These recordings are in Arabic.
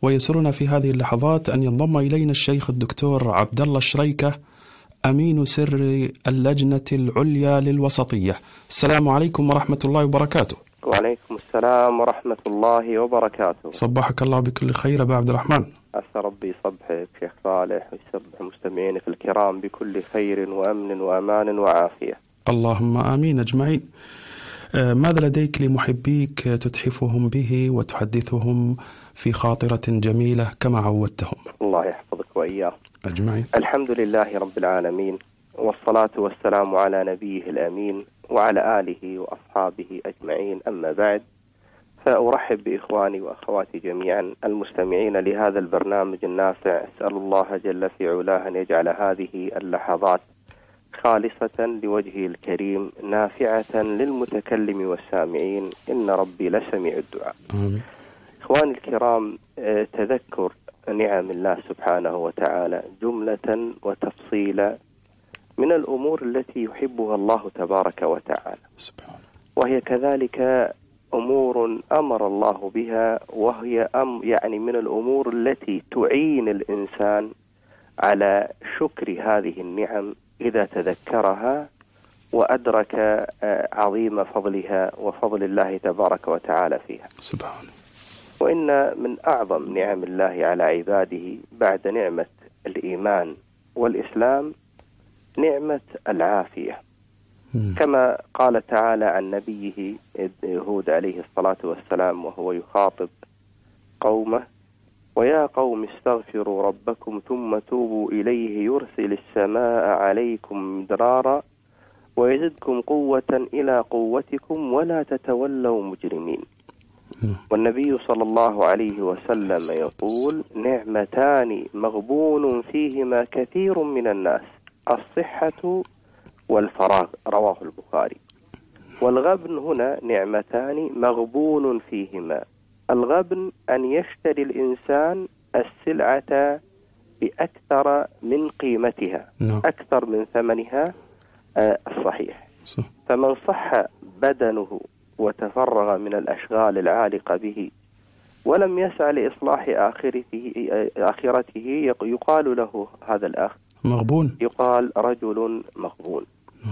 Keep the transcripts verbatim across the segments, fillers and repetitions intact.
ويسرنا في هذه اللحظات أن ينضم إلينا الشيخ الدكتور عبد الله الشريكة أمين سر اللجنة العليا للوسطية. السلام عليكم ورحمة الله وبركاته. وعليكم السلام ورحمة الله وبركاته. صبحك الله بكل خير أبا عبد الرحمن. أسأل ربي صبحك شيخ صالح ويصبح مستمعينك الكرام بكل خير وأمن وأمان وعافية. اللهم آمين أجمعين. ماذا لديك لمحبيك تتحفهم به وتحدثهم في خاطرة جميلة كما عودتهم؟ الله يحفظك وإياه أجمعين. الحمد لله رب العالمين، والصلاة والسلام على نبيه الأمين وعلى آله وأصحابه أجمعين. أما بعد، فأرحب بإخواني وأخواتي جميعا المستمعين لهذا البرنامج النافع. أسأل الله جل في علاه أن يجعل هذه اللحظات خالصة لوجهه الكريم نافعة للمتكلم والسامعين، إن ربي لسميع الدعاء. آمين. إخواني الكرام، تذكر نعم الله سبحانه وتعالى جملة وتفصيلا من الأمور التي يحبها الله تبارك وتعالى، وهي كذلك أمور أمر الله بها، وهي أم يعني من الأمور التي تعين الإنسان على شكر هذه النعم إذا تذكرها وأدرك عظيم فضلها وفضل الله تبارك وتعالى فيها سبحانه. وإن من أعظم نعم الله على عباده بعد نعمة الإيمان والإسلام نعمة العافية، كما قال تعالى عن نبيه هود عليه الصلاة والسلام وهو يخاطب قومه: ويا قوم استغفروا ربكم ثم توبوا إليه يرسل السماء عليكم مدرارا ويزدكم قوة إلى قوتكم ولا تتولوا مجرمين. والنبي صلى الله عليه وسلم يقول: نعمتان مغبون فيهما كثير من الناس، الصحة والفراغ، رواه البخاري. والغبن هنا نعمتان مغبون فيهما. الغبن أن يشتري الإنسان السلعة بأكثر من قيمتها، أكثر من ثمنها الصحيح. فمن صح بدنه وتفرغ من الأشغال العالقة به ولم يسعى لإصلاح آخرته, آخرته يقال له هذا الأخ مغبون، يقال رجل مغبون.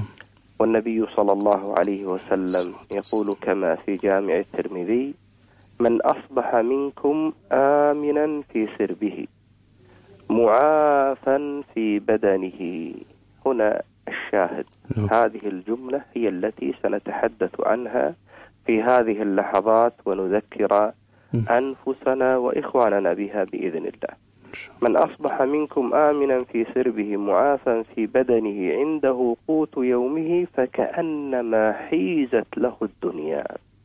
والنبي صلى الله عليه وسلم يقول كما في جامع الترمذي: من أصبح منكم آمنا في سربه معافا في بدنه. هنا الشاهد، هذه الجملة هي التي سنتحدث عنها في هذه اللحظات ونذكر أنفسنا وإخواننا بها بإذن الله. من أصبح منكم آمنا في سربه معافا في بدنه عنده قوت يومه فكأنما حيزت له الدنيا.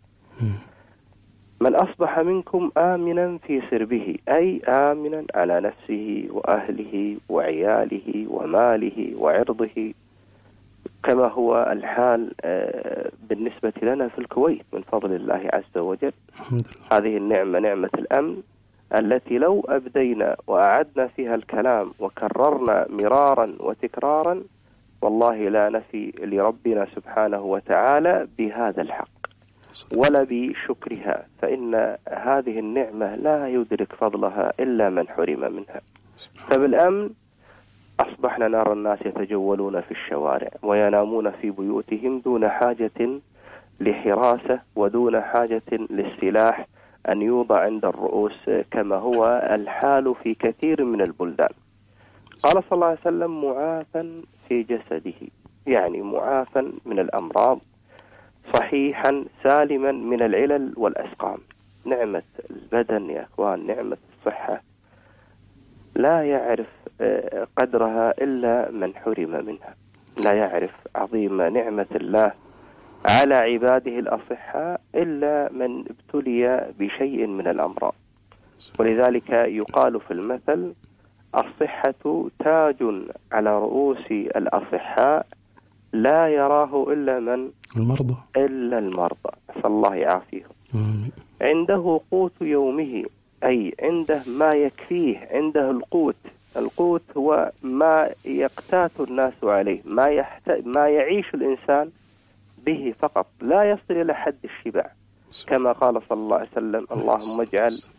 من أصبح منكم آمنا في سربه أي آمنا على نفسه وأهله وعياله وماله وعرضه، كما هو الحال بالنسبة لنا في الكويت من فضل الله عز وجل. هذه النعمة نعمة الأمن التي لو أبدينا وأعدنا فيها الكلام وكررنا مرارا وتكرارا والله لا نفي لربنا سبحانه وتعالى بهذا الحق ولا بشكرها، فإن هذه النعمة لا يدرك فضلها إلا من حرم منها. فبالأمن أصبحنا نرى الناس يتجولون في الشوارع وينامون في بيوتهم دون حاجة لحراسة ودون حاجة للسلاح أن يوضع عند الرؤوس كما هو الحال في كثير من البلدان. قال صلى الله عليه وسلم: معافا في جسده، يعني معافا من الأمراض، صحيحا سالما من العلل والأسقام. نعمة البدن يا أخوان، نعمة الصحة لا يعرف قدرها إلا من حرم منها، لا يعرف عظيم نعمة الله على عباده الأصحاء إلا من ابتلي بشيء من الأمراض. ولذلك يقال في المثل: الصحة تاج على رؤوس الأصحاء لا يراه إلا من المرضى إلا المرضى، أسأل الله يعافيهم. عنده قوت يومه أي عنده ما يكفيه، عنده القوت. القوت هو ما يقتات الناس عليه، ما, يحت... ما يعيش الإنسان به فقط، لا يصل إلى حد الشبع، كما قال صلى الله عليه وسلم: اللهم اجعل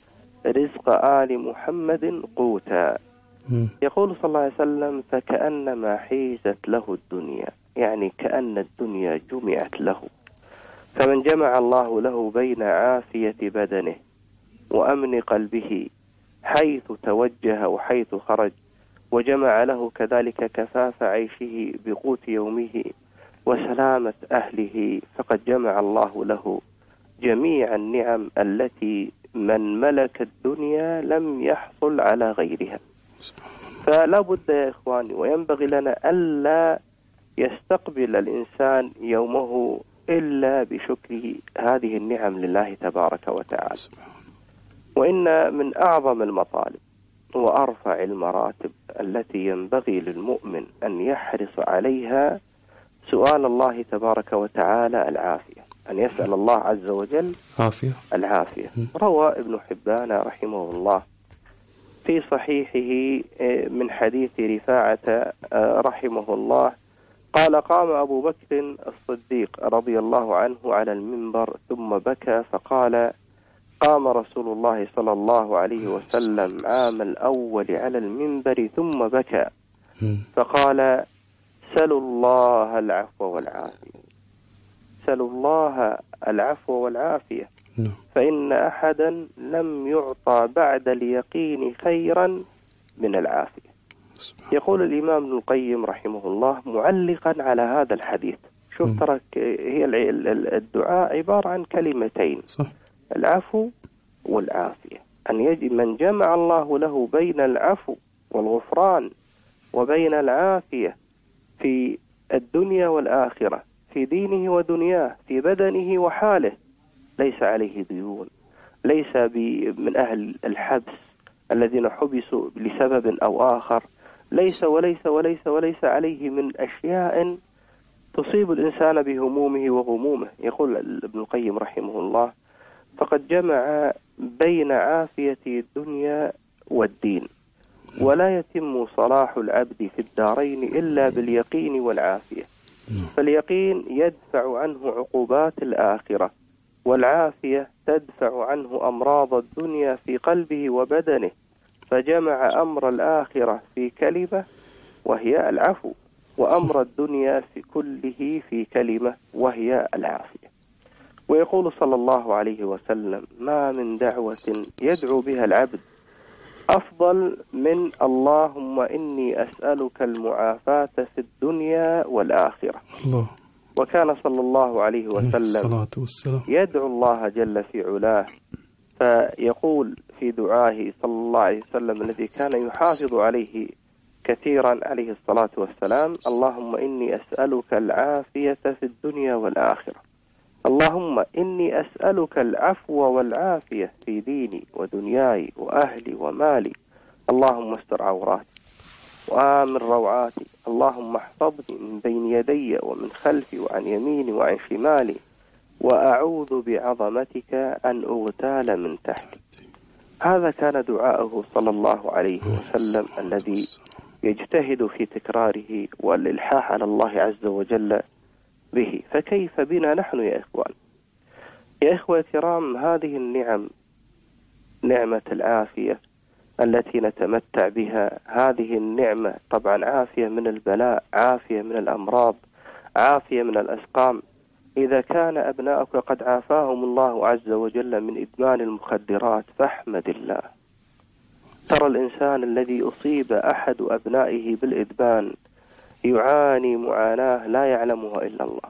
رزق آل محمد قوتا. يقول صلى الله عليه وسلم: فكأنما حيزت له الدنيا، يعني كأن الدنيا جمعت له. فمن جمع الله له بين عافية بدنه وأمن قلبه حيث توجه وحيث خرج، وجمع له كذلك كفاف عيشه بقوت يومه وسلامة أهله، فقد جمع الله له جميع النعم التي من ملك الدنيا لم يحصل على غيرها. فلا بد يا إخواني، وينبغي لنا ألا يستقبل الإنسان يومه إلا بشكر هذه النعم لله تبارك وتعالى. وإن من أعظم المطالب وأرفع المراتب التي ينبغي للمؤمن أن يحرص عليها سؤال الله تبارك وتعالى العافية، أن يسأل الله عز وجل عافية العافية. روى ابن حبان رحمه الله في صحيحه من حديث رفاعة رحمه الله قال: قام أبو بكر الصديق رضي الله عنه على المنبر ثم بكى فقال: قام رسول الله صلى الله عليه وسلم عام الأول على المنبر ثم بكى فقال: سلوا الله العفو والعافية، سلوا الله العفو والعافية، فإن أحدا لم يعطى بعد اليقين خيرا من العافية. يقول الإمام ابن القيم رحمه الله معلقا على هذا الحديث، شوف ترى هي الدعاء عبارة عن كلمتين، صح. العفو والعافية، أن يجب من جمع الله له بين العفو والغفران وبين العافية في الدنيا والآخرة، في دينه ودنياه، في بدنه وحاله، ليس عليه ديون، ليس من أهل الحبس الذين حبسوا لسبب أو آخر، ليس وليس وليس وليس عليه من أشياء تصيب الإنسان بهمومه وغمومه. يقول ابن القيم رحمه الله: فقد جمع بين عافية الدنيا والدين، ولا يتم صلاح العبد في الدارين إلا باليقين والعافية، فاليقين يدفع عنه عقوبات الآخرة، والعافية تدفع عنه أمراض الدنيا في قلبه وبدنه، فجمع أمر الآخرة في كلمة وهي العفو، وأمر الدنيا في كله في كلمة وهي العافية. ويقول صلى الله عليه وسلم: ما من دعوة يدعو بها العبد أفضل من اللهم إني أسألك المعافاة في الدنيا والآخرة. الله. وكان صلى الله عليه وسلم يدعو الله جل في علاه، فيقول في دعائه صلى الله عليه وسلم الذي كان يحافظ عليه كثيرا عليه الصلاة والسلام: اللهم إني أسألك العافية في الدنيا والآخرة، اللهم إني أسألك العفو والعافية في ديني ودنياي وأهلي ومالي، اللهم استر عوراتي وآمن روعاتي، اللهم احفظني من بين يدي ومن خلفي وعن يميني وعن شمالي، وأعوذ بعظمتك أن أغتال من تحتي. هذا كان دعاءه صلى الله عليه وسلم الذي يجتهد في تكراره والإلحاح على الله عز وجل به. فكيف بنا نحن يا إخوان؟ يا إخوة الكرام، هذه النعم، نعمة العافية التي نتمتع بها، هذه النعمة طبعا عافية من البلاء، عافية من الأمراض، عافية من الأسقام. إذا كان أبناؤك قد عافاهم الله عز وجل من إدمان المخدرات فاحمد الله. ترى الإنسان الذي أصيب أحد أبنائه بالإدمان يعاني معاناة لا يعلمها إلا الله،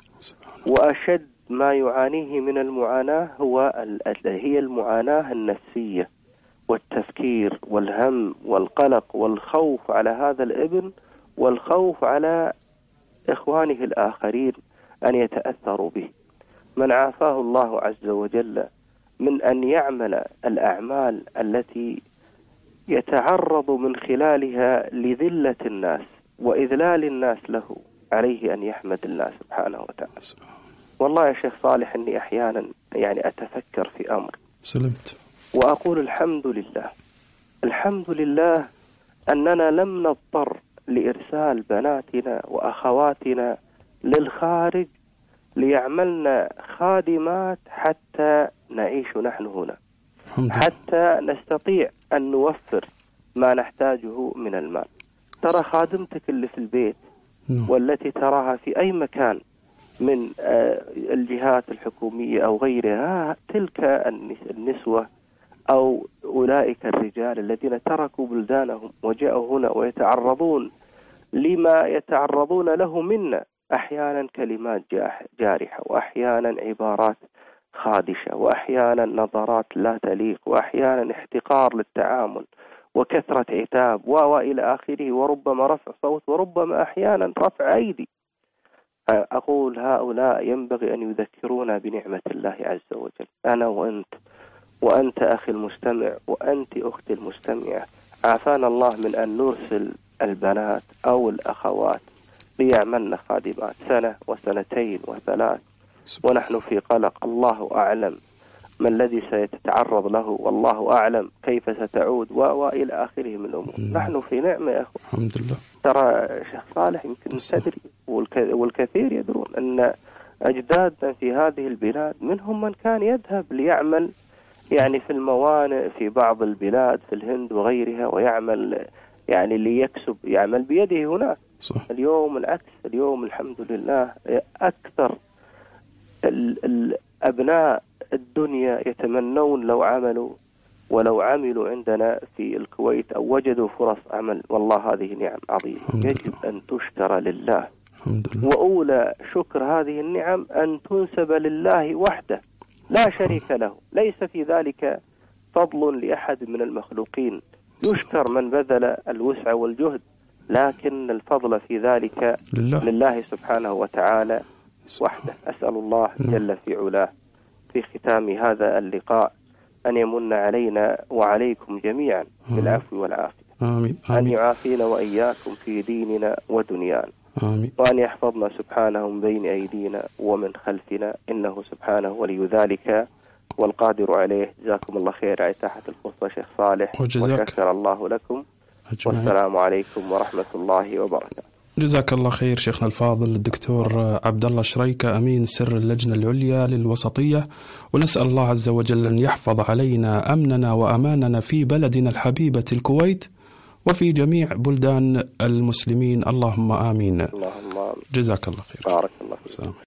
وأشد ما يعانيه من المعاناة هو هي المعاناة النفسية والتفكير والهم والقلق والخوف على هذا الابن، والخوف على إخوانه الآخرين أن يتأثروا به. من عافاه الله عز وجل من أن يعمل الأعمال التي يتعرض من خلالها لذلة الناس وإذلال الناس له، عليه أن يحمد الله سبحانه وتعالى. والله يا شيخ صالح أني أحيانا يعني أتفكر في أمر سلمت وأقول الحمد لله، الحمد لله أننا لم نضطر لإرسال بناتنا وأخواتنا للخارج ليعملن خادمات حتى نعيش نحن هنا. حتى نستطيع أن نوفر ما نحتاجه من المال. ترى خادمتك اللي في البيت والتي تراها في أي مكان من الجهات الحكومية أو غيرها، تلك النسوة أو أولئك الرجال الذين تركوا بلدانهم وجاءوا هنا ويتعرضون لما يتعرضون له منا، أحيانا كلمات جارحة، وأحيانا عبارات خادشة، وأحيانا نظرات لا تليق، وأحيانا احتقار للتعامل وكثرة عتاب وإلى آخره، وربما رفع صوت، وربما أحيانا رفع أيدي. أقول هؤلاء ينبغي أن يذكرونا بنعمة الله عز وجل. أنا وأنت، وأنت أخي المستمع، وأنت أختي المستمعة، عافانا الله من أن نرسل البنات أو الأخوات ليعملن خادمات سنة وسنتين وثلاث ونحن في قلق. الله أعلم ما الذي سيتعرض له، والله أعلم كيف ستعود وإلى آخره من الأمور. نحن في نعمة يا أخو، الحمد لله. ترى شيخ صالح يمكن تدري والكثير يدرون أن أجدادنا في هذه البلاد منهم من كان يذهب ليعمل يعني في الموانئ في بعض البلاد في الهند وغيرها، ويعمل يعني ليكسب، يعمل بيده هناك. صح. اليوم العكس، اليوم الحمد لله أكثر الأبناء الدنيا يتمنون لو عملوا ولو عملوا عندنا في الكويت أو وجدوا فرص عمل. والله هذه نعم عظيمة يجب أن تشكر لله، وأولى شكر هذه النعم أن تنسب لله وحده لا شريك له، ليس في ذلك فضل لأحد من المخلوقين. يشكر من بذل الوسع والجهد، لكن الفضل في ذلك لله, لله سبحانه وتعالى وحده. أسأل الله جل في علاه في ختام هذا اللقاء أن يمن علينا وعليكم جميعا بالعفو والعافية. آمين. آمين. أن يعافينا وإياكم في ديننا ودنيانا. آمين. وأن يحفظنا سبحانه من بين أيدينا ومن خلفنا، إنه سبحانه ولي ذلك والقادر عليه. جزاكم الله خير على إتاحة الفرصة شيخ صالح، وشكر الله لكم أجمعين. والسلام عليكم ورحمة الله وبركاته. جزاك الله خير شيخنا الفاضل الدكتور عبد الله الشريكة، أمين سر اللجنة العليا للوسطية، ونسأل الله عز وجل أن يحفظ علينا أمننا وأماننا في بلدنا الحبيبة الكويت وفي جميع بلدان المسلمين، اللهم آمين. اللهم آمين. جزاك الله خير. بارك الله فيك.